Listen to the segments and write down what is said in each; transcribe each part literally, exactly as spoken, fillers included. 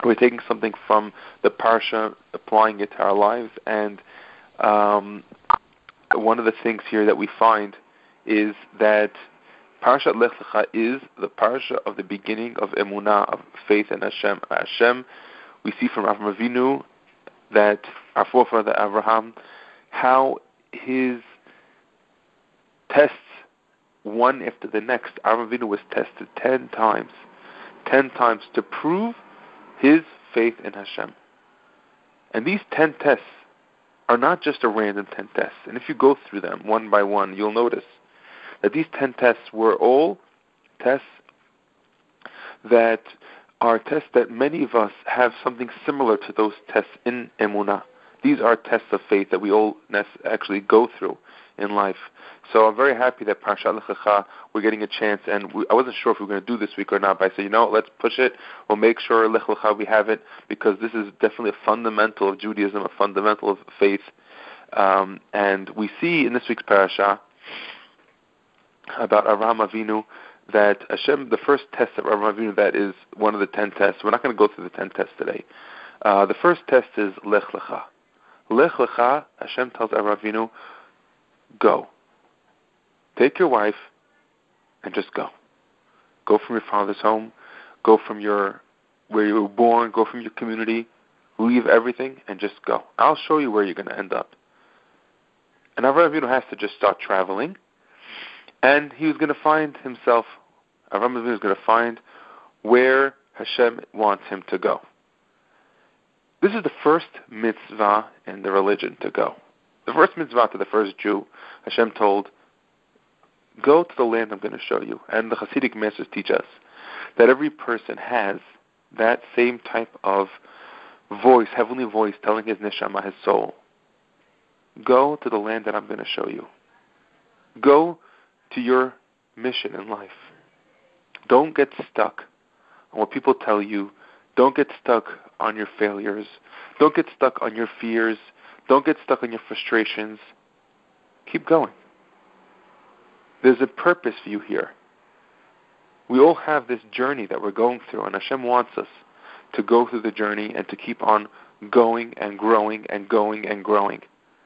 We're taking something from the Parsha, applying it to our lives, and um, one of the things here that we find is that Parshat Lech Lecha is the Parsha of the beginning of Emunah, of faith in Hashem. Hashem, we see from Avraham Avinu that our forefather Abraham, how his tests, one after the next, Avraham Avinu was tested ten times, ten times to prove his faith in Hashem. And these ten tests are not just a random ten tests. And if you go through them one by one, you'll notice that these ten tests were all tests that are tests that many of us have something similar to those tests in Emunah. These are tests of faith that we all actually go through in life. So I'm very happy that Parshat Lech Lecha, we're getting a chance, and we, I wasn't sure if we were going to do this week or not, but I said, you know, let's push it. We'll make sure Lech Lecha we have it, because this is definitely a fundamental of Judaism, a fundamental of faith. Um, and we see in this week's parasha about Avraham Avinu that Hashem, the first test of Avraham Avinu, that is one of the ten tests. We're not going to go through the ten tests today. Uh, the first test is Lech Lecha. Lech Lecha, Hashem tells Avraham Avinu, go. Take your wife and just go. Go from your father's home. Go from your where you were born. Go from your community. Leave everything and just go. I'll show you where you're going to end up. And Avraham Avinu has to just start traveling. And he was going to find himself, Avraham Avinu was going to find where Hashem wants him to go. This is the first mitzvah in the religion, to go. The first mitzvah to the first Jew, Hashem told, go to the land I'm going to show you. And the Hasidic masters teach us that every person has that same type of voice, heavenly voice, telling his neshama, his soul, go to the land that I'm going to show you. Go to your mission in life. Don't get stuck on what people tell you. Don't get stuck on your failures. Don't get stuck on your fears. Don't get stuck on your frustrations. Keep going. There's a purpose for you here. We all have this journey that we're going through, and Hashem wants us to go through the journey and to keep on going and growing and going and growing.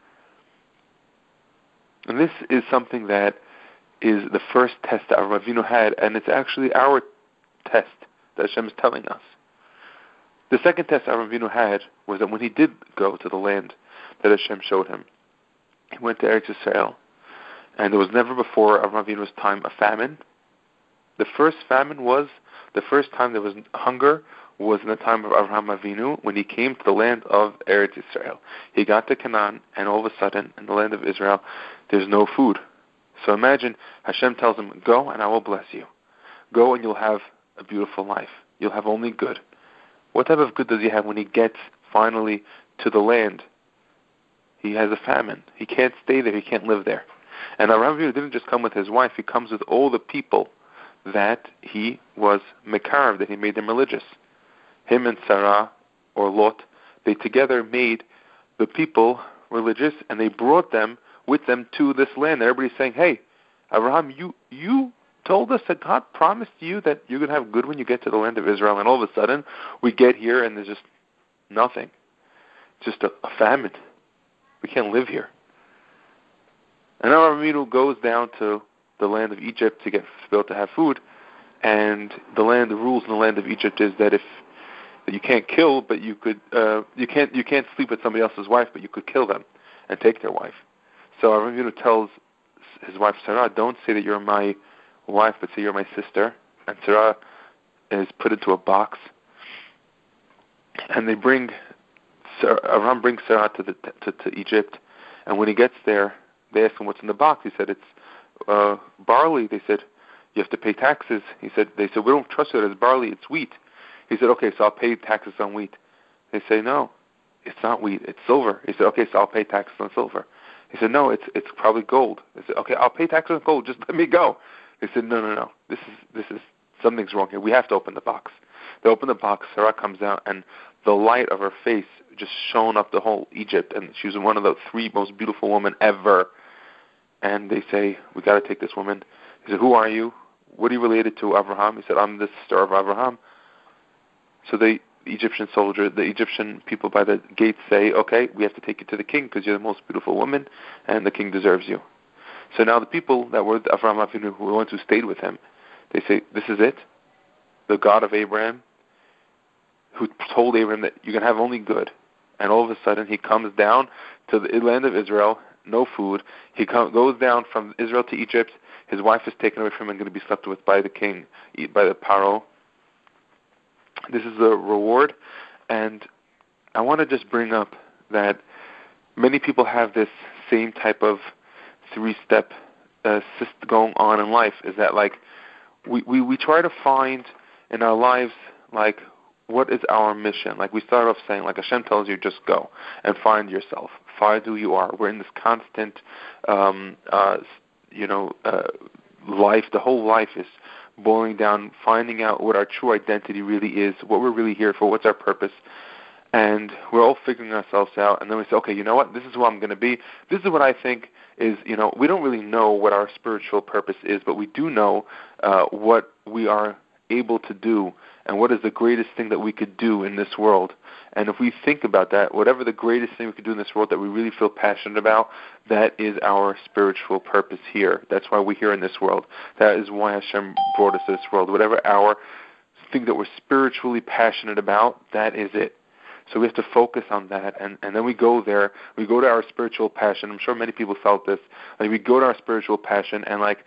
And this is something that is the first test that Avraham Avinu had, and it's actually our test that Hashem is telling us. The second test Avraham Avinu had was that when he did go to the land that Hashem showed him, he went to Eretz Yisrael, and there was never before Avraham Avinu's time a famine. The first famine was, the first time there was hunger was in the time of Avraham Avinu, when he came to the land of Eretz Yisrael. He got to Canaan, and all of a sudden, in the land of Israel, there's no food. So imagine, Hashem tells him, go and I will bless you. Go and you'll have a beautiful life. You'll have only good. What type of good does he have when he gets finally to the land? He has a famine. He can't stay there. He can't live there. And Avraham Avinu didn't just come with his wife. He comes with all the people that he was mekarav, that he made them religious. Him and Sarah, or Lot, they together made the people religious, and they brought them with them to this land. Everybody's saying, hey, Avraham, you you told us that God promised you that you're going to have good when you get to the land of Israel, and all of a sudden we get here and there's just nothing. Just a, a famine. We can't live here. And now Avraham Avinu goes down to the land of Egypt to get to be able to have food, and the land, the rules in the land of Egypt is that if that you can't kill, but you could, uh, you can't, you can't sleep with somebody else's wife, but you could kill them and take their wife. So Avraham Avinu tells his wife Sarah, don't say that you're my wife, but say you're my sister. And Sarah is put into a box, and they bring Sarah, Avraham brings Sarah to the to, to Egypt, and when he gets there, they ask him what's in the box. He said it's uh, barley. They said you have to pay taxes. He said they said we don't trust you that it's barley, it's wheat. He said, okay, so I'll pay taxes on wheat. They say, no, it's not wheat, it's silver. He said, okay, so I'll pay taxes on silver. He said, no, it's it's probably gold. They said, okay, I'll pay taxes on gold, just let me go. They said, no, no, no, this is this is something's wrong here. We have to open the box. They open the box, Sarah comes out, and the light of her face just shone up the whole Egypt, and she was one of the three most beautiful women ever. And they say, we got to take this woman. He said, who are you? What are you related to, Avraham? He said, I'm the sister of Avraham. So they, the Egyptian soldier, the Egyptian people by the gates say, okay, we have to take you to the king because you're the most beautiful woman and the king deserves you. So now the people that were with Avraham Avinu, who were the ones who stayed with him, they say, this is it. The God of Abraham, who told Abraham that you can have only good. And all of a sudden he comes down to the land of Israel, no food. He com- goes down from Israel to Egypt. His wife is taken away from him and going to be slept with by the king, by the Paro. This is a reward. And I want to just bring up that many people have this same type of three-step uh, system going on in life, is that like we, we, we try to find in our lives like what is our mission. Like we start off saying, like Hashem tells you, just go and find yourself, find who you are. We're in this constant um, uh, you know uh, life. The whole life is boiling down, finding out what our true identity really is, what we're really here for, what's our purpose. And we're all figuring ourselves out, and then we say, okay, you know what, this is who I'm going to be. This is what I think is, you know, we don't really know what our spiritual purpose is, but we do know uh, what we are able to do and what is the greatest thing that we could do in this world. And if we think about that, whatever the greatest thing we could do in this world that we really feel passionate about, that is our spiritual purpose here. That's why we're here in this world. That is why Hashem brought us to this world. Whatever our thing that we're spiritually passionate about, that is it. So we have to focus on that, and, and then we go there. We go to our spiritual passion. I'm sure many people felt this. Like we go to our spiritual passion, and like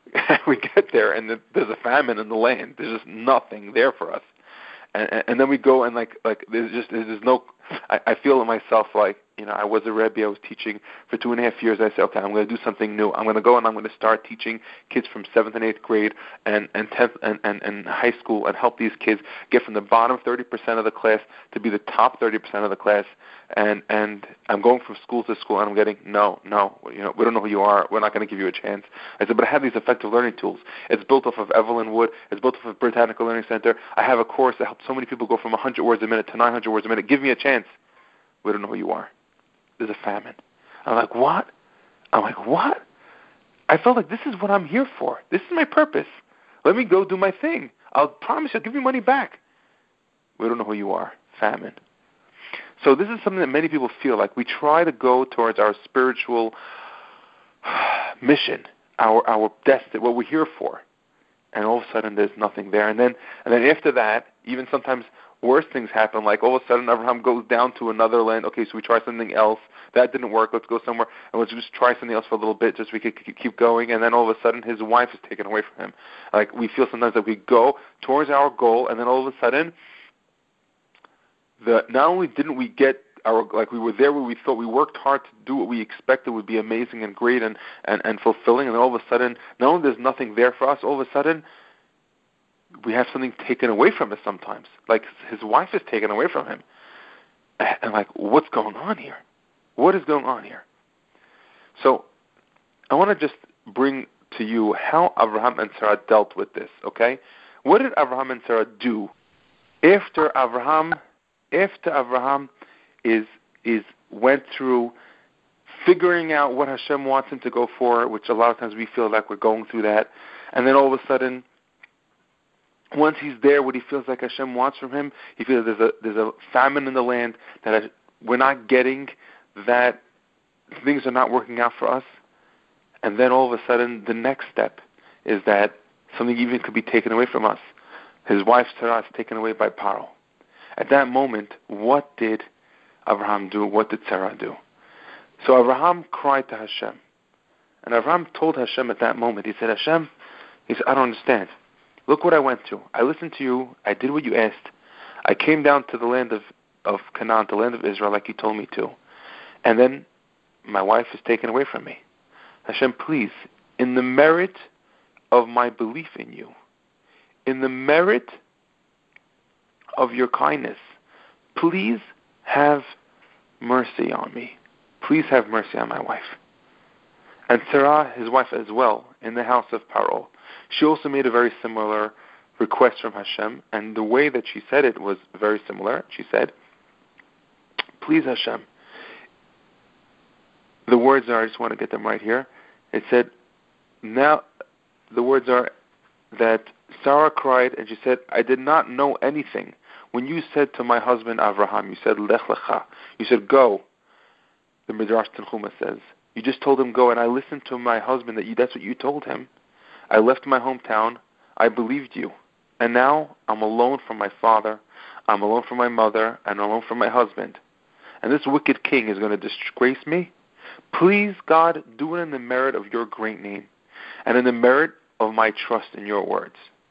we get there, and the, there's a famine in the land. There's just nothing there for us. And, and, and then we go, and like like there's just there's no. I, I feel in myself like, you know, I was a Rebbe. I was teaching for two and a half years. I said, okay, I'm going to do something new. I'm going to go and I'm going to start teaching kids from seventh and eighth grade and and tenth and, and, and high school, and help these kids get from the bottom thirty percent of the class to be the top thirty percent of the class. And and I'm going from school to school, and I'm getting no, no, you know, we don't know who you are. We're not going to give you a chance. I said, but I have these effective learning tools. It's built off of Evelyn Wood. It's built off of Britannica Learning Center. I have a course that helps so many people go from one hundred words a minute to nine hundred words a minute. Give me a chance. We don't know who you are. There's a famine. I'm like, what? I'm like, what? I felt like this is what I'm here for. This is my purpose. Let me go do my thing. I'll promise you, I'll give you money back. We don't know who you are. Famine. So this is something that many people feel like. We try to go towards our spiritual mission, our our destiny, what we're here for, and all of a sudden there's nothing there. And then and then after that, even sometimes worse things happen, like all of a sudden Abraham goes down to another land. Okay, so we try something else. That didn't work. Let's go somewhere, and let's just try something else for a little bit just so we could keep going. And then all of a sudden his wife is taken away from him. Like we feel sometimes that we go towards our goal, and then all of a sudden, the not only didn't we get our, like we were there where we thought, we worked hard to do what we expected would be amazing and great and, and, and fulfilling, and then all of a sudden, not only there's nothing there for us, all of a sudden, we have something taken away from us sometimes. Like his wife is taken away from him. And like, what's going on here? What is going on here? So I want to just bring to you how Abraham and Sarah dealt with this, okay? What did Abraham and Sarah do after Abraham, after Abraham is is went through figuring out what Hashem wants him to go for, which a lot of times we feel like we're going through that, and then all of a sudden, once he's there, what he feels like Hashem wants from him, he feels there's a there's a famine in the land, that we're not getting, that things are not working out for us, and then all of a sudden, the next step is that something even could be taken away from us. His wife Sarah is taken away by Paro. At that moment, what did Abraham do? What did Sarah do? So Abraham cried to Hashem, and Abraham told Hashem at that moment. He said, Hashem, he said, I don't understand. Look what I went through. I listened to you. I did what you asked. I came down to the land of, of Canaan, the land of Israel, like you told me to. And then my wife is taken away from me. Hashem, please, in the merit of my belief in you, in the merit of your kindness, please have mercy on me. Please have mercy on my wife. And Sarah, his wife as well, in the house of Paro, she also made a very similar request from Hashem, and the way that she said it was very similar. She said, please Hashem, the words are, I just want to get them right here. It said, now, the words are that Sarah cried and she said, I did not know anything. When you said to my husband Avraham, you said, Lech lecha. You said, go. The Midrash Tanchuma says, you just told him go, and I listened to my husband that you, that's what you told him. I left my hometown. I believed you. And now I'm alone from my father. I'm alone from my mother, and alone from my husband. And this wicked king is going to disgrace me. Please, God, do it in the merit of your great name and in the merit of my trust in your words.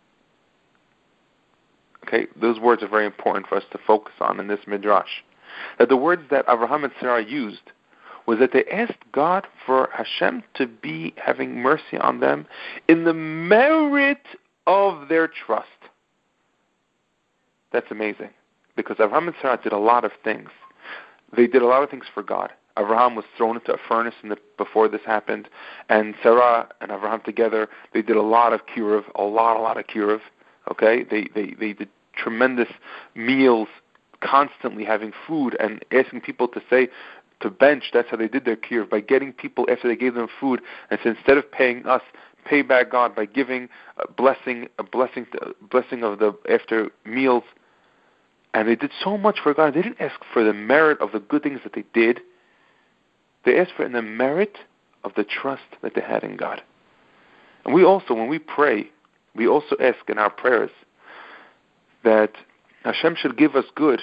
Okay, those words are very important for us to focus on in this midrash. That the words that Avraham and Sarah used was that they asked God for Hashem to be having mercy on them in the merit of their trust. That's amazing, because Avraham and Sarah did a lot of things. They did a lot of things for God. Avraham was thrown into a furnace in the, before this happened, and Sarah and Avraham together, they did a lot of kiruv, a lot, a lot of kiruv. Okay, they they they did tremendous meals, constantly having food and asking people to say to bench. That's how they did their kiruv, by getting people after they gave them food, and so instead of paying us, pay back God by giving a blessing, a blessing, a blessing of the after meals. And they did so much for God. They didn't ask for the merit of the good things that they did. They asked for it in the merit of the trust that they had in God. And we also, when we pray, we also ask in our prayers that Hashem should give us good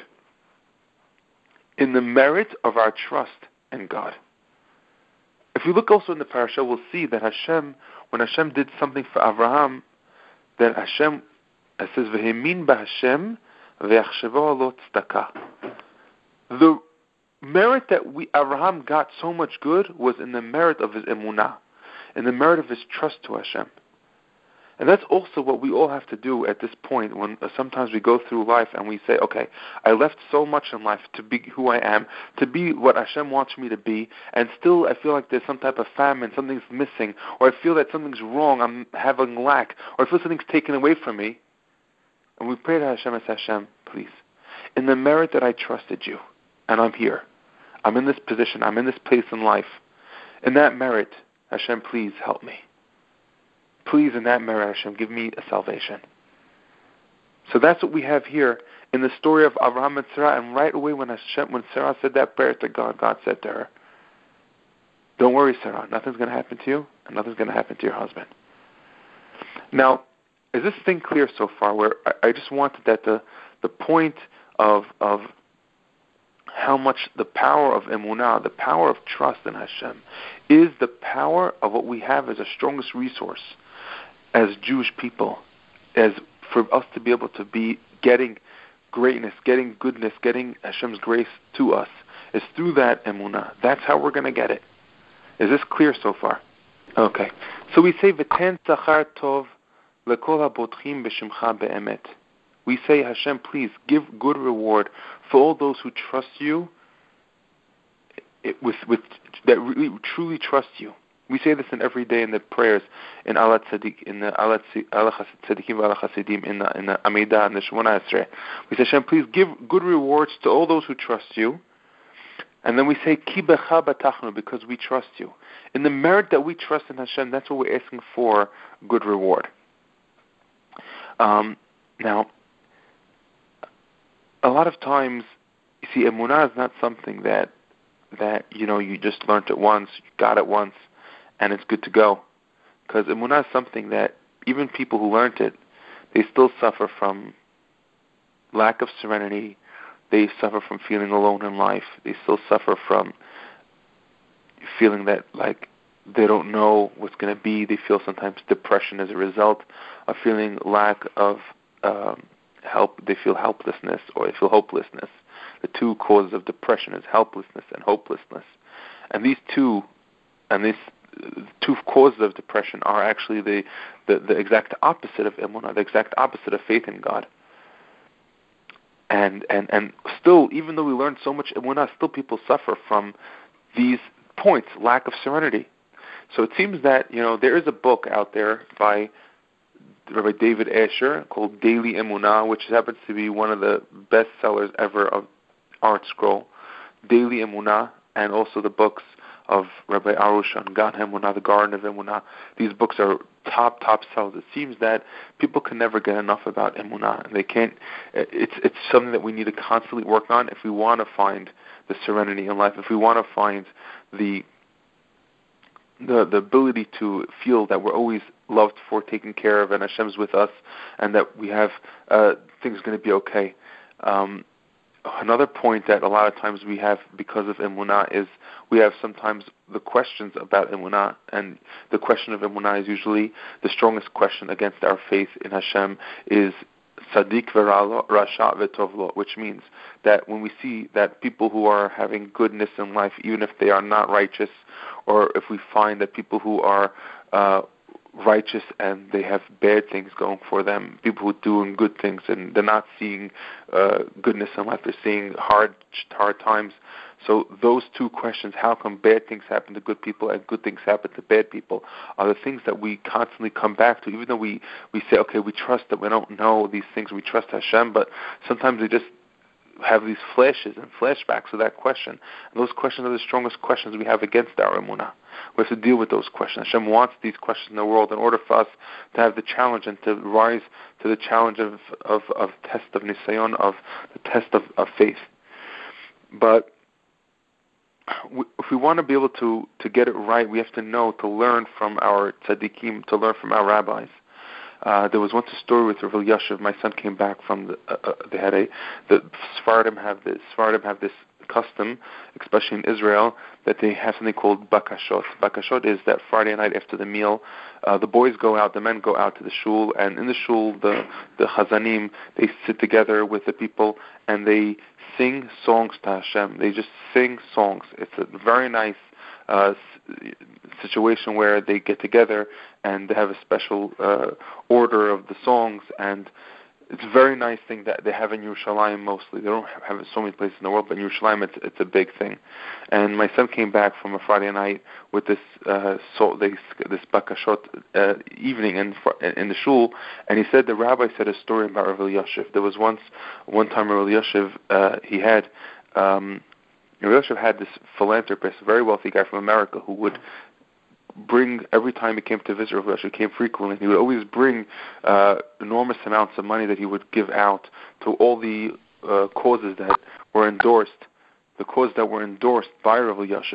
in the merit of our trust in God. If we look also in the parasha, we'll see that Hashem, when Hashem did something for Avraham, then Hashem, it says, V'hemin b'Hashem v'yachshavo lo tzedakah. The merit that we Avraham got so much good was in the merit of his emunah, in the merit of his trust to Hashem. And that's also what we all have to do at this point when uh, sometimes we go through life and we say, okay, I left so much in life to be who I am, to be what Hashem wants me to be, and still I feel like there's some type of famine, something's missing, or I feel that something's wrong, I'm having lack, or I feel something's taken away from me. And we pray to Hashem and say, Hashem, please, in the merit that I trusted you, and I'm here, I'm in this position, I'm in this place in life, in that merit, Hashem, please help me. Please, in that merit, Hashem, give me a salvation. So that's what we have here in the story of Avraham and Sarah. And right away when Hashem, when Sarah said that prayer to God, God said to her, don't worry, Sarah, nothing's going to happen to you, and nothing's going to happen to your husband. Now, is this thing clear so far? Where I, I just wanted that the the point of of how much the power of emunah, the power of trust in Hashem, is the power of what we have as the strongest resource as Jewish people, as for us to be able to be getting greatness, getting goodness, getting Hashem's grace to us, is through that emunah. That's how we're going to get it. Is this clear so far? Okay. So we say, V'ten tzachar tov lekol habotchim b'shimcha be'emet. We say, Hashem, please give good reward for all those who trust you, with with that really truly trust you. We say this in every day in the prayers in Ala Tzadik, in the Ala Tzadikim Ala Chasidim, in the in the Amidah and the Shemona Esrei. We say, Hashem, please give good rewards to all those who trust you. And then we say, Ki becha batachnu, because we trust you. In the merit that we trust in Hashem, that's what we're asking for, good reward. Um, now, a lot of times, you see, emunah is not something that that you know you just learned it once, you got it once, and it's good to go. Because emunah is something that even people who learned it, they still suffer from lack of serenity. They suffer from feeling alone in life. They still suffer from feeling that like they don't know what's going to be. They feel sometimes depression as a result of feeling lack of um, help. They feel helplessness or they feel hopelessness. The two causes of depression is helplessness and hopelessness. And these two, and these two causes of depression are actually the, the, the exact opposite of emunah, the exact opposite of faith in God. And and and still, even though we learn so much emunah, still people suffer from these points, lack of serenity. So it seems that, you know, there is a book out there by Rabbi David Asher called Daily Emunah, which happens to be one of the best sellers ever of Art Scroll, Daily Emunah, and also the books of Rabbi Arush on Gan Emunah, the Garden of Emunah. These books are top, top sellers. It seems that people can never get enough about emunah, and they can't. It's it's something that we need to constantly work on if we want to find the serenity in life, if we want to find the the the ability to feel that we're always loved for, taken care of, and Hashem's with us, and that we have uh, things going to be okay. Um, Another point that a lot of times we have because of emunah is we have sometimes the questions about emunah, and the question of emunah is usually the strongest question against our faith in Hashem is Tzaddik v'Ralo, Rasha v'Tovlo, which means that when we see that people who are having goodness in life, even if they are not righteous, or if we find that people who are uh, righteous and they have bad things going for them, people who are doing good things and they're not seeing uh, goodness in life, they're seeing hard hard times. So those two questions, how come bad things happen to good people and good things happen to bad people, are the things that we constantly come back to, even though we, we say, okay, we trust that we don't know these things, we trust Hashem, but sometimes we just have these flashes and flashbacks of that question. And those questions are the strongest questions we have against our emunah. We have to deal with those questions. Hashem wants these questions in the world in order for us to have the challenge and to rise to the challenge of, of, of test of nisayon, of the test of, of faith. But we, if we want to be able to, to get it right, we have to know, to learn from our tzaddikim, to learn from our rabbis. Uh, there was once a story with Rav Elyashiv. My son came back from the. Uh, uh, they had a. The Sephardim have this. Sephardim have this custom, especially in Israel, that they have something called bakashot. Bakashot is that Friday night after the meal, uh, the boys go out, the men go out to the shul, and in the shul, the the chazanim, they sit together with the people and they sing songs to Hashem. They just sing songs. It's a very nice Uh, situation where they get together and they have a special uh, order of the songs, and it's a very nice thing that they have in Yerushalayim mostly. They don't have it so many places in the world, but in Yerushalayim it's, it's a big thing. And my son came back from a Friday night with this uh, so they, this bakashot uh, evening in, in the shul, and he said the rabbi said a story about Rav Elyashiv. There was once, one time Rav Elyashiv, uh, he had um, Rav Elyashiv had this philanthropist, a very wealthy guy from America, who would bring, every time he came to visit Rav Elyashiv, came frequently, he would always bring uh, enormous amounts of money that he would give out to all the uh, causes that were endorsed, the causes that were endorsed by Rav Elyashiv.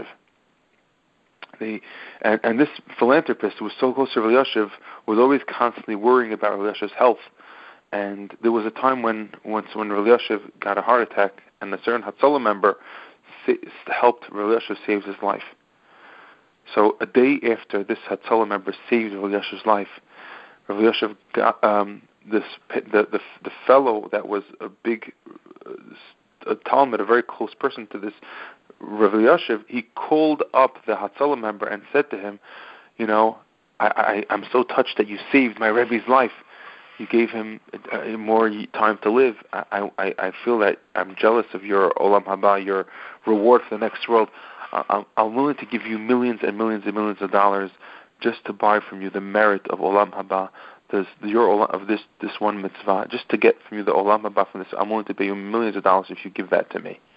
They, and, and this philanthropist, who was so close to Rav Elyashiv, was always constantly worrying about Rav Elyashiv's health. And there was a time when, once when Rav Elyashiv got a heart attack, and a certain Hatzalah member helped Rav Elyashiv save his life. So a day after this Hatzalah member saved Rav Elyashiv's life, Rav Elyashiv got um, this the, the the fellow that was a big uh, a Talmud, a very close person to this Rav Elyashiv. He called up the Hatzalah member and said to him, you know, I, I I'm so touched that you saved my Rebbe's life. You gave him uh, more time to live. I, I, I feel that I'm jealous of your Olam Haba, your reward for the next world. I'm, I'm willing to give you millions and millions and millions of dollars just to buy from you the merit of Olam Haba, this, your Olam, of this, this one mitzvah, just to get from you the Olam Haba from this. I'm willing to pay you millions of dollars if you give that to me.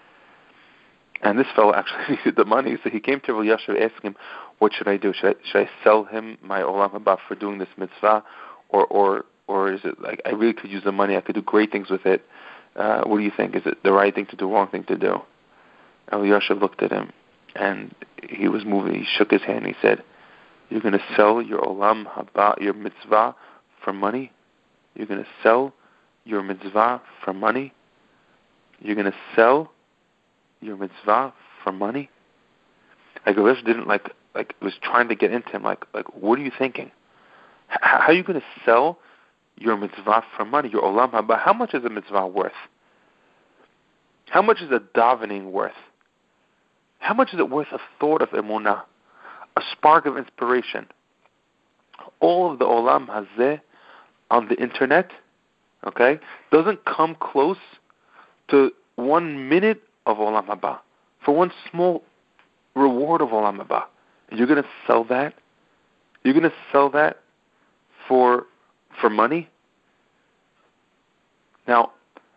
And this fellow actually needed the money, so he came to Rav Elyashiv asking him, what should I do? Should I, should I sell him my Olam Haba for doing this mitzvah, or or Or is it like I really could use the money? I could do great things with it. Uh, what do you think? Is it the right thing to do, wrong thing to do? Rav Elyashiv looked at him, and he was moving. He shook his hand. And he said, "You're going to sell your olam haba, your mitzvah, for money? You're going to sell your mitzvah for money? You're going to sell your mitzvah for money?" Like Rav Elyashiv didn't like like was trying to get into him. Like like what are you thinking? H- how are you going to sell your mitzvah for money, your olam haba? How much is a mitzvah worth? How much is a davening worth? How much is it worth a thought of emunah, a spark of inspiration? All of the olam hazeh on the internet, okay, doesn't come close to one minute of olam haba, for one small reward of olam haba. And you're going to sell that? You're going to sell that for for money? Now,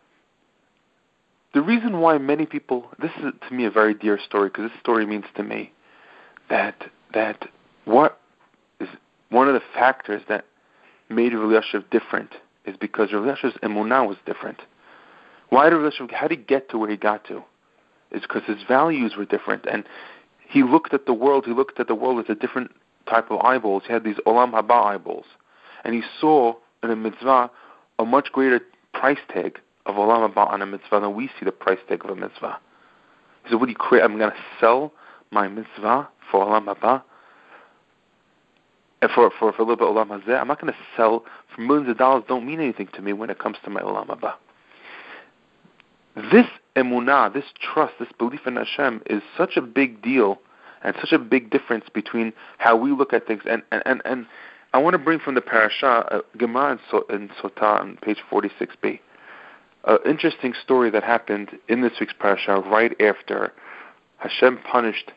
the reason why many people, this is to me a very dear story, because this story means to me that that what is one of the factors that made Rav Elyashiv different is because Rav Elyashiv's emunah was different. Why did Rav Elyashiv, how did he get to where he got to? It's because his values were different, and he looked at the world, he looked at the world with a different type of eyeballs. He had these olam haba eyeballs, and he saw in a mitzvah a much greater price tag of olam haba on a mitzvah than we see the price tag of a mitzvah. He said, what do you create? I'm going to sell my mitzvah for olam haba? And for, for, for a little bit of olam hazeh? I'm not going to sell for millions of dollars. Don't mean anything to me when it comes to my olam haba. This emunah, this trust, this belief in Hashem is such a big deal and such a big difference between how we look at things. And, and, and, and I want to bring from the parasha, uh, Gemara in, so, in Sotah on page forty-six b, an interesting story that happened in this week's parasha right after Hashem punished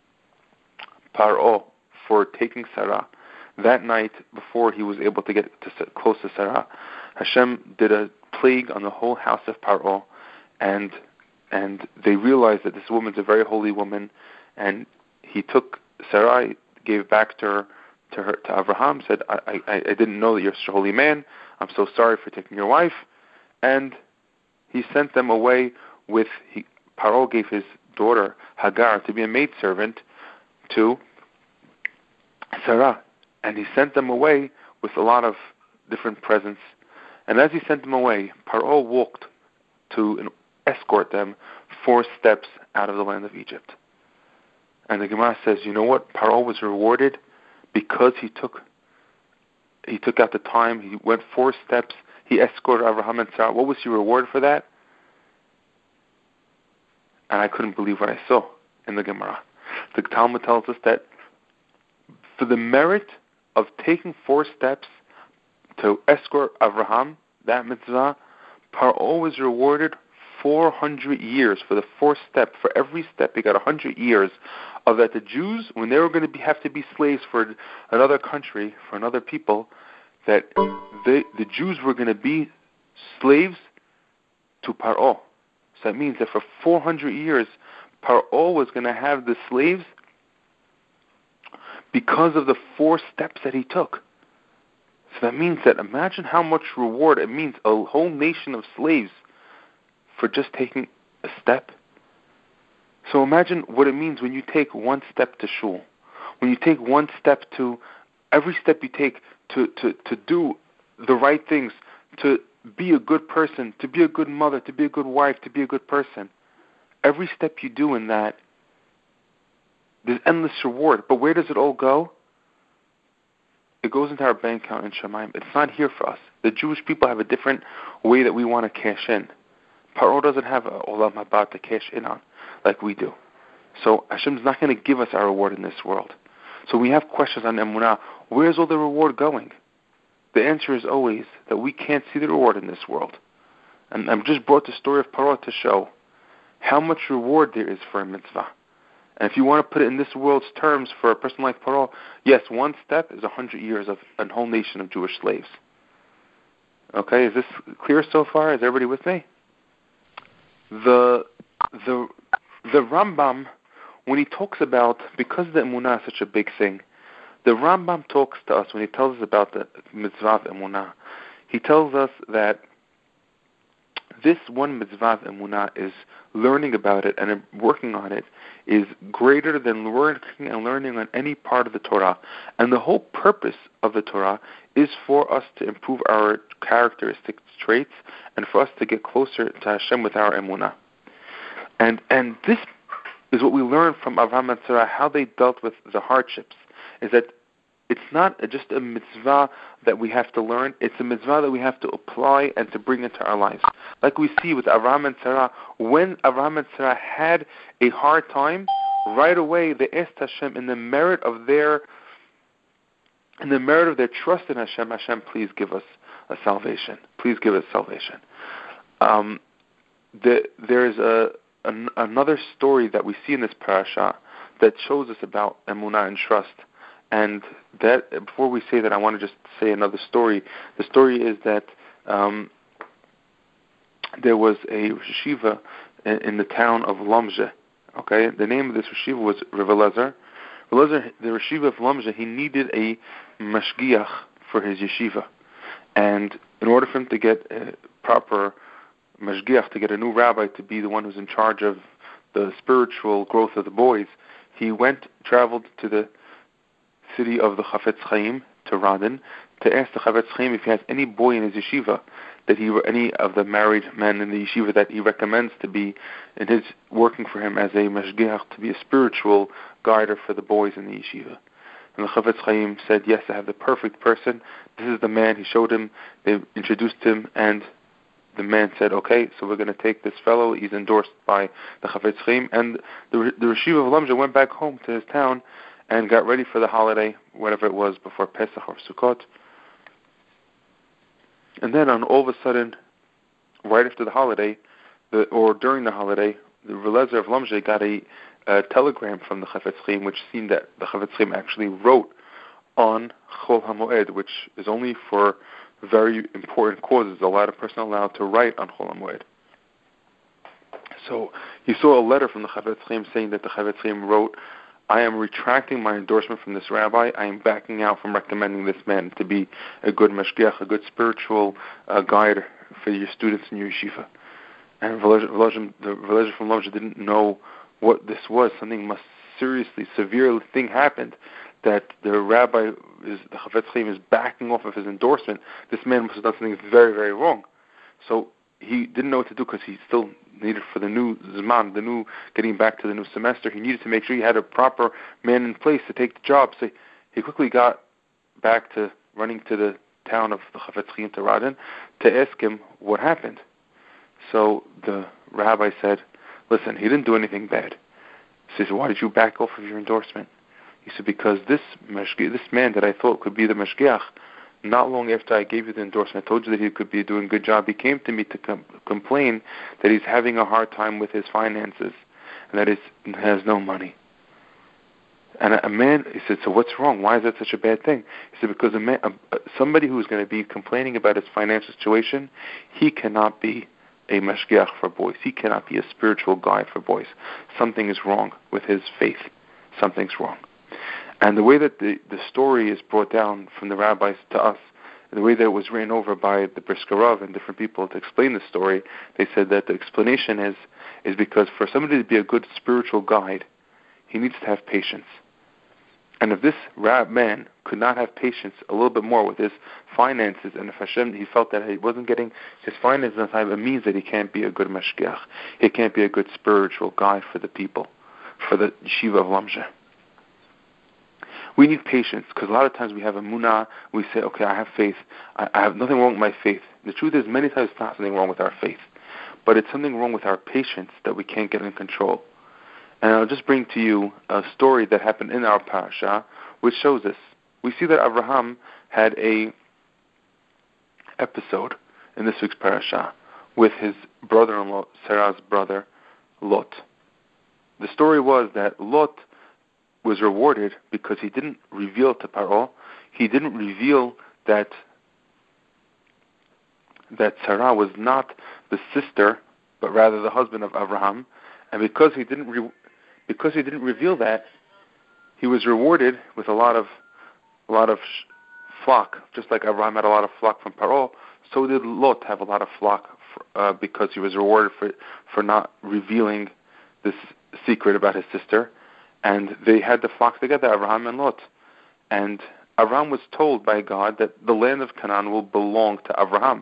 Paro for taking Sarah. That night, before he was able to get to, close to Sarah, Hashem did a plague on the whole house of Paro, and and they realized that this woman's a very holy woman, and he took Sarai, gave back to her, to her to Abraham, said, I, I, I didn't know that you're such a holy man. I'm so sorry for taking your wife. And he sent them away with, he, Paro gave his daughter Hagar to be a maidservant to Sarah. And he sent them away with a lot of different presents. And as he sent them away, Paro walked to escort them four steps out of the land of Egypt. And the Gemara says, you know what? Paro was rewarded because he took he took out the time, he went four steps, he escorted Abraham and Sarah. What was he rewarded for that? And I couldn't believe what I saw in the Gemara. The Talmud tells us that for the merit of taking four steps to escort Abraham, that mitzvah, Paro was rewarded four hundred years for the fourth step. For every step, he got one hundred years of that. The Jews, when they were going to be, have to be slaves for another country, for another people, that they, the Jews were going to be slaves to Paro. So that means that for four hundred years, Paro was going to have the slaves because of the four steps that he took. So that means that, imagine how much reward it means, a whole nation of slaves for just taking a step. So imagine what it means when you take one step to shul, when you take one step to, every step you take to, to, to do the right things, to be a good person, to be a good mother, to be a good wife, to be a good person. Every step you do in that, there's endless reward. But where does it all go? It goes into our bank account in Shamayim. It's not here for us. The Jewish people have a different way that we want to cash in. Paro doesn't have a olam haba to cash in on like we do. So Hashem's not going to give us our reward in this world. So we have questions on emunah. Where's all the reward going? The answer is always that we can't see the reward in this world. And I've just brought the story of Paro to show how much reward there is for a mitzvah. And if you want to put it in this world's terms for a person like Paro, yes, one step is a hundred years of a whole nation of Jewish slaves. Okay, is this clear so far? Is everybody with me? The the the Rambam, when he talks about, because the emunah is such a big thing, the Rambam talks to us when he tells us about the mitzvah of emunah. He tells us that this one mitzvah of emunah is learning about it and working on it is greater than working and learning on any part of the Torah. And the whole purpose of the Torah is for us to improve our characteristic traits and for us to get closer to Hashem with our emunah. And and this is what we learn from Avraham and Sarah, how they dealt with the hardships, is that it's not just a mitzvah that we have to learn, it's a mitzvah that we have to apply and to bring into our lives. Like we see with Avraham and Sarah, when Avraham and Sarah had a hard time, right away they asked Hashem in the merit of their in the merit of their trust in Hashem, Hashem, please give us a salvation. Please give us salvation. Um, the, there's a an, another story that we see in this parasha that shows us about emunah and trust. And that, before we say that, I want to just say another story. The story is that um, there was a yeshiva in, in the town of Lomzhe. Okay, the name of this yeshiva was Rav Elazar. Elazar, the Yeshiva of Lomzha, he needed a mashgiach for his yeshiva. And in order for him to get a proper mashgiach, to get a new rabbi to be the one who's in charge of the spiritual growth of the boys, he went, traveled to the city of the Chafetz Chaim, to Radin, to ask the Chafetz Chaim if he has any boy in his yeshiva, that he, any of the married men in the yeshiva that he recommends to be in his, working for him as a mashgiach, to be a spiritual guider for the boys in the yeshiva. And the Chafetz Chaim said, yes, I have the perfect person. This is the man. He showed him, they introduced him, and the man said, okay, so we're going to take this fellow. He's endorsed by the Chafetz Chaim. And the, the Yeshiva of Lomzha went back home to his town and got ready for the holiday, whatever it was, before Pesach or Sukkot. And then on all of a sudden, right after the holiday, the, or during the holiday, the Elazar of Lomzha got a, a telegram from the Chafetz Chaim, which seemed that the Chafetz Chaim actually wrote on Chol HaMoed, which is only for very important causes. Allowed a person allowed to write on Chol HaMoed. So he saw a letter from the Chafetz Chaim saying that the Chafetz Chaim wrote, I am retracting my endorsement from this rabbi. I am backing out from recommending this man to be a good mashgiach, a good spiritual uh, guide for your students in your yeshiva. And Velazher, the Velazher from Lomzha didn't know what this was. Something must seriously, severe thing happened, that the rabbi, is, the Chafetz Chaim, is backing off of his endorsement. This man must have done something very, very wrong. So he didn't know what to do, because he still needed, for the new Zman, the new, getting back to the new semester, he needed to make sure he had a proper man in place to take the job. So he quickly got back to running to the town of the Chafetz Chaim, to Radin, to ask him what happened. So the rabbi said, listen, he didn't do anything bad. He says, why did you back off of your endorsement? He said, because this mashgi- this man that I thought could be the mashgiach, not long after I gave you the endorsement, I told you that he could be doing a good job, he came to me to com- complain that he's having a hard time with his finances, and that he has no money. And a, a man, he said, so what's wrong? Why is that such a bad thing? He said, because a man, a, somebody who's going to be complaining about his financial situation, he cannot be a mashgiach for boys. He cannot be a spiritual guide for boys. Something is wrong with his faith. Something's wrong. And the way that the, the story is brought down from the rabbis to us, and the way that it was ran over by the Brisker Rav and different people to explain the story, they said that the explanation is is because for somebody to be a good spiritual guide, he needs to have patience. And if this rab man could not have patience a little bit more with his finances, and if Hashem, he felt that he wasn't getting his finances on time, it means that he can't be a good mashgiach. He can't be a good spiritual guide for the people, for the yeshiva of Lomzha. We need patience, because a lot of times we have a munah, we say, okay, I have faith, I, I have nothing wrong with my faith. The truth is, many times it's not something wrong with our faith, but it's something wrong with our patience that we can't get in control. And I'll just bring to you a story that happened in our parasha, which shows this. We see that Abraham had a episode in this week's parasha with his brother-in-law, Sarah's brother, Lot. The story was that Lot was rewarded because he didn't reveal to Paro, he didn't reveal that that Sarah was not the sister, but rather the husband of Abraham, and because he didn't re- because he didn't reveal that, he was rewarded with a lot of a lot of sh- flock, just like Abraham had a lot of flock from Paro. So did Lot have a lot of flock for, uh, because he was rewarded for for not revealing this secret about his sister. And they had the flock together, Abraham and Lot. And Abraham was told by God that the land of Canaan will belong to Abraham.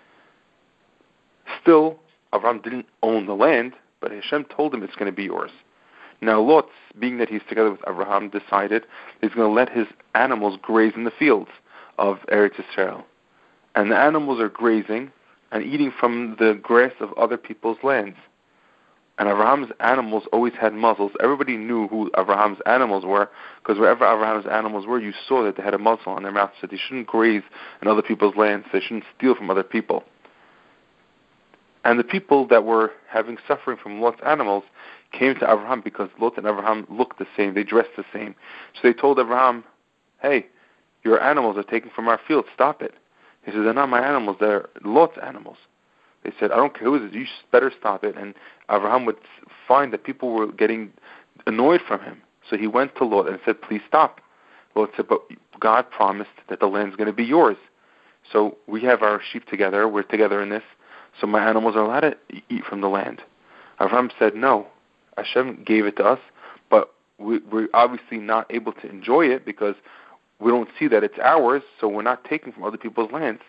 Still, Abraham didn't own the land, but Hashem told him it's going to be yours. Now Lot, being that he's together with Abraham, decided he's going to let his animals graze in the fields of Eretz Yisrael. And the animals are grazing and eating from the grass of other people's lands. And Abraham's animals always had muzzles. Everybody knew who Abraham's animals were, because wherever Abraham's animals were, you saw that they had a muzzle on their mouth, so they shouldn't graze in other people's lands. They shouldn't steal from other people. And the people that were having suffering from Lot's animals came to Abraham because Lot and Abraham looked the same. They dressed the same. So they told Abraham, hey, your animals are taken from our field. Stop it. He said, they're not my animals. They're Lot's animals. They said, I don't care who it is. You better stop it. And Abraham would find that people were getting annoyed from him. So he went to Lot and said, please stop. Lot said, but God promised that the land's going to be yours. So we have our sheep together, we're together in this, so my animals are allowed to eat from the land. Avram said, no, Hashem gave it to us, but we, we're obviously not able to enjoy it because we don't see that it's ours, so we're not taking from other people's lands.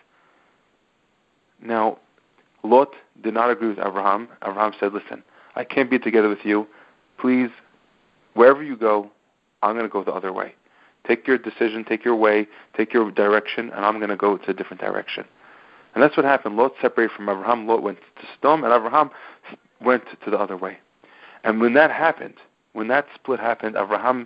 Now, Lot did not agree with Abraham. Abraham said, listen, I can't be together with you. Please, wherever you go, I'm going to go the other way. Take your decision, take your way, take your direction, and I'm going to go to a different direction. And that's what happened. Lot separated from Abraham. Lot went to Sodom, and Abraham went to the other way. And when that happened, when that split happened, Abraham,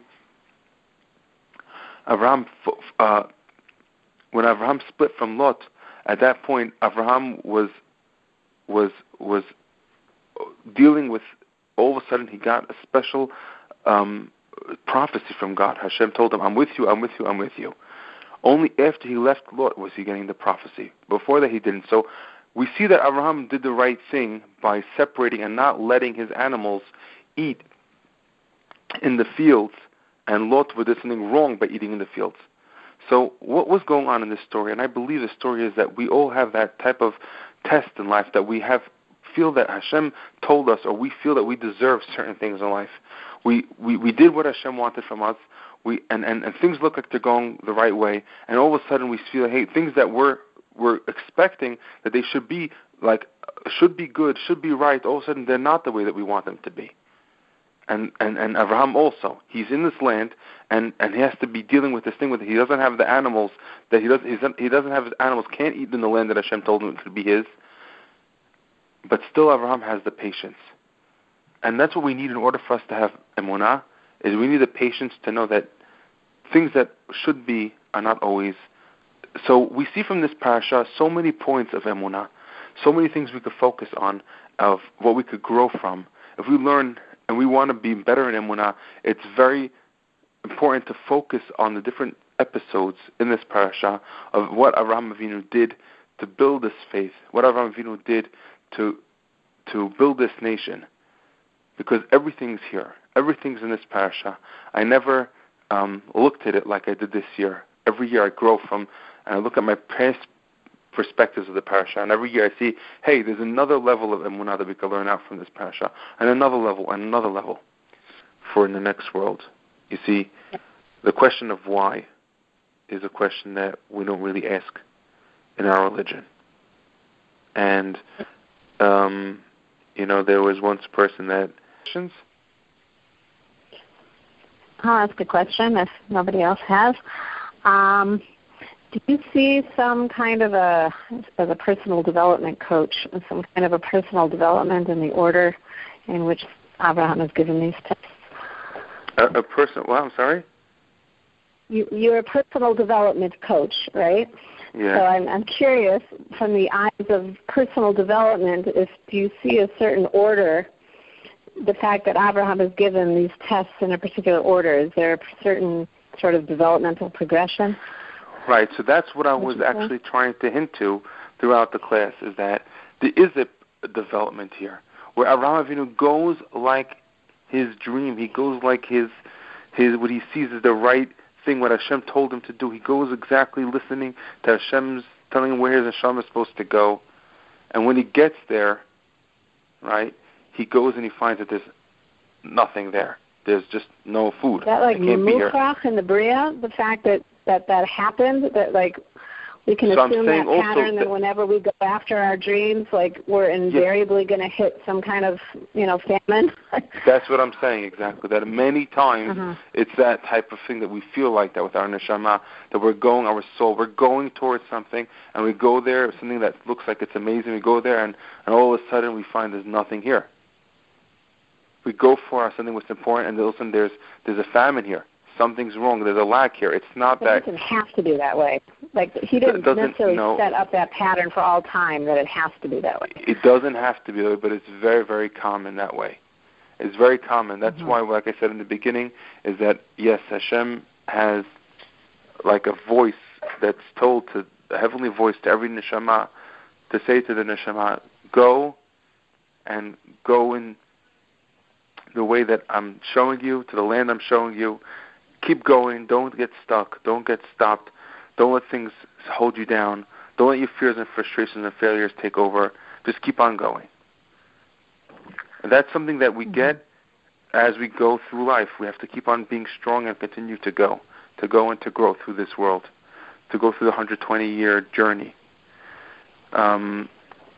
Abraham, uh, when Abraham split from Lot, at that point, Abraham was was was dealing with. All of a sudden, he got a special um, prophecy from God. Hashem told him, "I'm with you. I'm with you. I'm with you." Only after he left Lot was he getting the prophecy. Before that, he didn't. So we see that Abraham did the right thing by separating and not letting his animals eat in the fields, and Lot did something wrong by eating in the fields. So what was going on in this story? And I believe the story is that we all have that type of test in life, that we have feel that Hashem told us, or we feel that we deserve certain things in life. We we, we did what Hashem wanted from us. We and, and, and things look like they're going the right way, and all of a sudden we feel, hey, things that we're we're expecting that they should be like should be good, should be right. All of a sudden they're not the way that we want them to be. And and and Abraham also, he's in this land, and, and he has to be dealing with this thing with it. He doesn't have the animals that he doesn't. He's, he doesn't have his animals can't eat in the land that Hashem told him it could be his. But still, Abraham has the patience, and that's what we need in order for us to have emunah. Is we need the patience to know that things that should be are not always. So we see from this parasha so many points of emunah, so many things we could focus on, of what we could grow from. If we learn and we want to be better in emunah, it's very important to focus on the different episodes in this parasha of what Avraham Avinu did to build this faith, what Avraham Avinu did to to build this nation, because everything's here. Everything's in this parasha. I never um, looked at it like I did this year. Every year I grow from, and I look at my past perspectives of the parasha, and every year I see, hey, there's another level of emunah that we can learn out from this parasha, and another level, and another level for in the next world. You see, the question of why is a question that we don't really ask in our religion. And, um, you know, there was once a person that... Questions? I'll ask a question if nobody else has. Um, do you see some kind of a, as a personal development coach, some kind of a personal development in the order in which Abraham has given these tests? A, a person, well, I'm sorry? You, you're a personal development coach, right? Yeah. So I'm, I'm curious, from the eyes of personal development, if do you see a certain order, the fact that Abraham has given these tests in a particular order, is there a certain sort of developmental progression? Right, so that's what I was actually trying to hint to throughout the class, is that there is a, a development here, where Avraham Avinu goes like his dream, he goes like his, his what he sees is the right thing, what Hashem told him to do. He goes exactly listening to Hashem's, telling him where his Hashem is supposed to go. And when he gets there, right, he goes and he finds that there's nothing there. There's just no food. Is that like Mufrach in the Bria, the fact that, that that happened, that like we can so assume that pattern that, that whenever we go after our dreams, like we're invariably yeah. going to hit some kind of, you know, famine? That's what I'm saying, exactly. That many times uh-huh. it's that type of thing that we feel like that with our neshama, that we're going, our soul, we're going towards something, and we go there, something that looks like it's amazing, we go there, and, and all of a sudden we find there's nothing here. We go for something that's important, and all of a sudden there's, there's a famine here. Something's wrong. There's a lack here. It's not it that... It doesn't have to be that way. Like, he didn't necessarily no, set up that pattern for all time, that it has to be that way. It doesn't have to be that way, but it's very, very common that way. It's very common. That's mm-hmm. why, like I said in the beginning, is that, yes, Hashem has like a voice that's told to, a heavenly voice to every neshama, to say to the neshama, go and go and the way that I'm showing you, to the land I'm showing you. Keep going. Don't get stuck. Don't get stopped. Don't let things hold you down. Don't let your fears and frustrations and failures take over. Just keep on going. And that's something that we mm-hmm. get as we go through life. We have to keep on being strong and continue to go, to go and to grow through this world, to go through the one hundred twenty year journey. Um,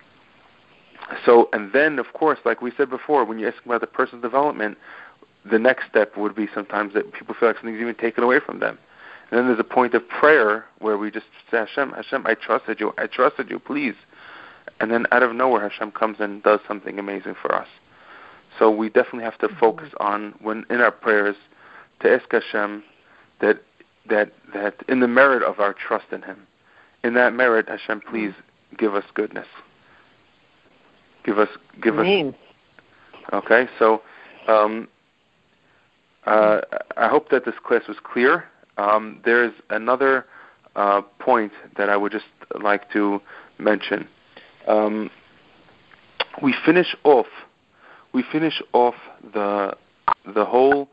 so, and then, of course, like we said before, when you're asking about the personal development, the next step would be sometimes that people feel like something's even taken away from them. And then there's a point of prayer where we just say, Hashem, Hashem, I trusted you, I trusted you, please. And then out of nowhere, Hashem comes and does something amazing for us. So we definitely have to mm-hmm. focus on, when in our prayers, to ask Hashem that that that in the merit of our trust in Him, in that merit, Hashem, please give us goodness. Give us, give Amen. us. Okay, so um, uh, I hope that this class was clear. Um, there's another uh, point that I would just like to mention. Um, we finish off. We finish off the the whole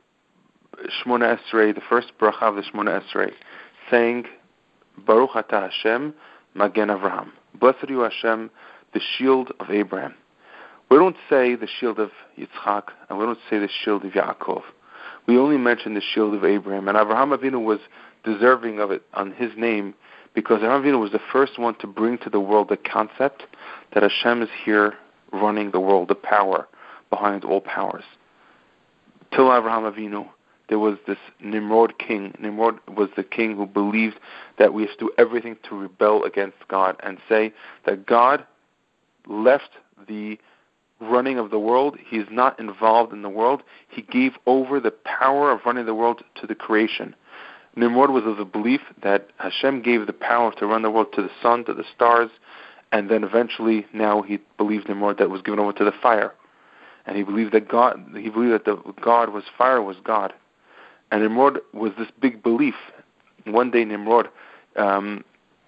Shmona Esrei, the first bracha of the Shmona Esrei, saying, Baruch Atah Hashem, Magen Avraham. Blessed are you, Hashem, the shield of Abraham. We don't say the shield of Yitzchak, and we don't say the shield of Yaakov. We only mention the shield of Abraham, and Avraham Avinu was deserving of it on his name, because Avraham Avinu was the first one to bring to the world the concept that Hashem is here running the world, the power behind all powers. Till Avraham Avinu, there was this Nimrod king. Nimrod was the king who believed that we have to do everything to rebel against God and say that God left the running of the world. He is not involved in the world. He gave over the power of running the world to the creation. Nimrod was of the belief that Hashem gave the power to run the world to the sun, to the stars, and then eventually now he believed Nimrod that it was given over to the fire. And he believed that God, he believed that the God was fire, was God. And Nimrod was this big belief. One day Nimrod, um,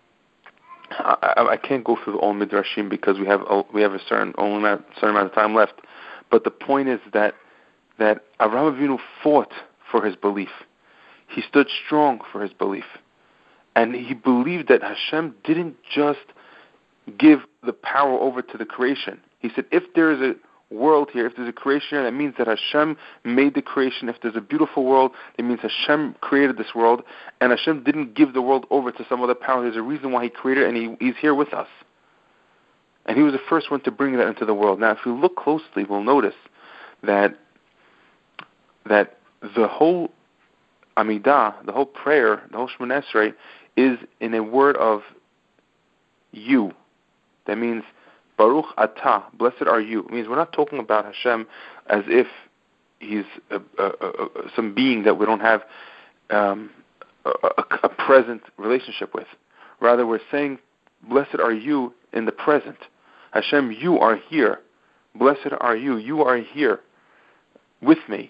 I, I can't go through all midrashim because we have we have a certain only amount, certain amount of time left. But the point is that that Avraham Avinu fought for his belief. He stood strong for his belief, and he believed that Hashem didn't just give the power over to the creation. He said, if there is a world here, if there's a creation here, that means that Hashem made the creation. If there's a beautiful world, it means Hashem created this world, and Hashem didn't give the world over to some other power. There's a reason why He created it, and he, He's here with us. And He was the first one to bring that into the world. Now, if you look closely, we'll notice that that the whole Amidah, the whole prayer, the whole Shemona Esrei, is in a word of you. That means Baruch Atah, blessed are you. It means we're not talking about Hashem as if He's a, a, a, some being that we don't have um, a, a, a present relationship with. Rather, we're saying, blessed are you in the present. Hashem, you are here. Blessed are you. You are here with me.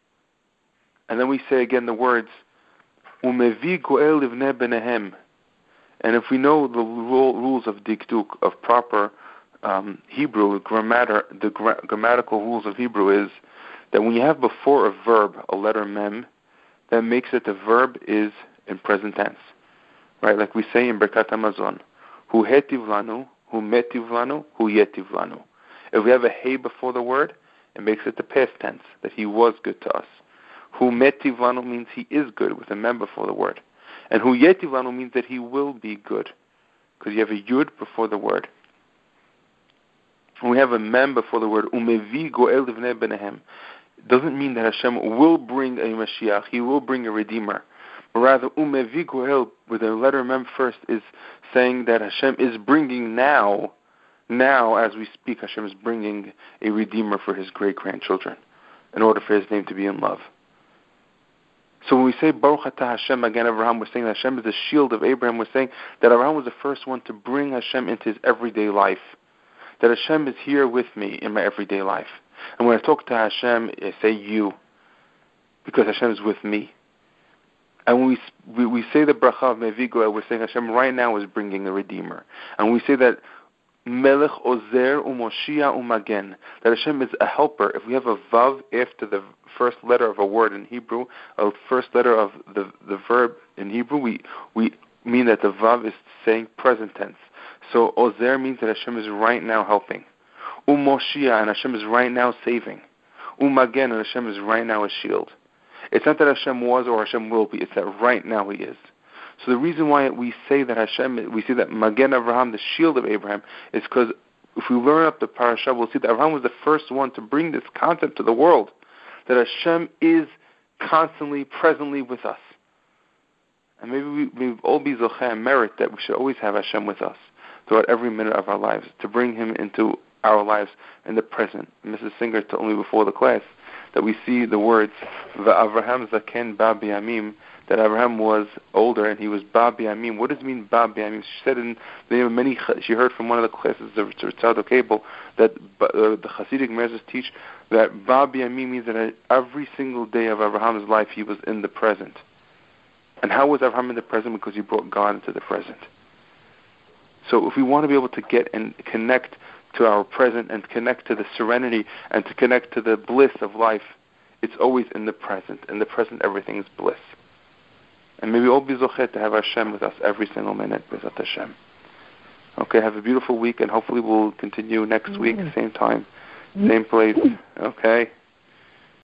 And then we say again the words, Umevi goel livnei benehem. And if we know the rules of dikduk, of proper um, Hebrew, grammar, the gra- grammatical rules of Hebrew is that when you have before a verb a letter mem, that makes it the verb is in present tense. Right? Like we say in Birkat Hamazon, Hu hetiv lanu, Hu metiv lanu, Hu yetiv lanu. If we have a hey before the word, it makes it the past tense, that He was good to us. Hu metiv lanu means He is good, with a mem before the word. And Hu yetiv lanu means that He will be good, because you have a yud before the word. And we have a mem before the word, umevi goel livnei benehem. It doesn't mean that Hashem will bring a Mashiach, He will bring a Redeemer. But rather, umevi goel, with a letter mem first, is saying that Hashem is bringing now, now as we speak, Hashem is bringing a Redeemer for His great-grandchildren, in order for His name to be in love. So when we say Baruch Atah Hashem, again Abraham, we're saying that Hashem is the shield of Abraham. We're saying that Abraham was the first one to bring Hashem into his everyday life. That Hashem is here with me in my everyday life. And when I talk to Hashem, I say you, because Hashem is with me. And when we we, we say the bracha of Mevi Goel, we're saying Hashem right now is bringing a Redeemer. And we say that Melech Ozer Umoshia Umagen. That Hashem is a helper. If we have a vav after the first letter of a word in Hebrew, a first letter of the the verb in Hebrew, we we mean that the vav is saying present tense. So Ozer means that Hashem is right now helping. Umoshia, and Hashem is right now saving. Umagen, and Hashem is right now a shield. It's not that Hashem was or Hashem will be. It's that right now He is. So the reason why we say that Hashem, we see that Magen Avraham, the shield of Abraham, is because if we learn up the parasha, we'll see that Avraham was the first one to bring this concept to the world, that Hashem is constantly, presently with us. And maybe we, we've all be zocheh and merit that we should always have Hashem with us throughout every minute of our lives, to bring Him into our lives in the present. Missus Singer told me before the class that we see the words, V'Avraham Zaken Ba B'Yamim, that Abraham was older and he was Ba B'Yamim. What does it mean, Ba B'Yamim? She said in the many, she heard from one of the classes of Tzadok Cable that uh, the Hasidic Merzes teach that Ba B'Yamim means that every single day of Abraham's life he was in the present. And how was Abraham in the present? Because he brought God into the present. So if we want to be able to get and connect to our present and connect to the serenity and to connect to the bliss of life, it's always in the present. In the present, everything is bliss. And maybe all be zochet to have Hashem with us every single minute, B'ezrat Hashem. Okay, have a beautiful week, and hopefully we'll continue next week, same time, same place. Okay?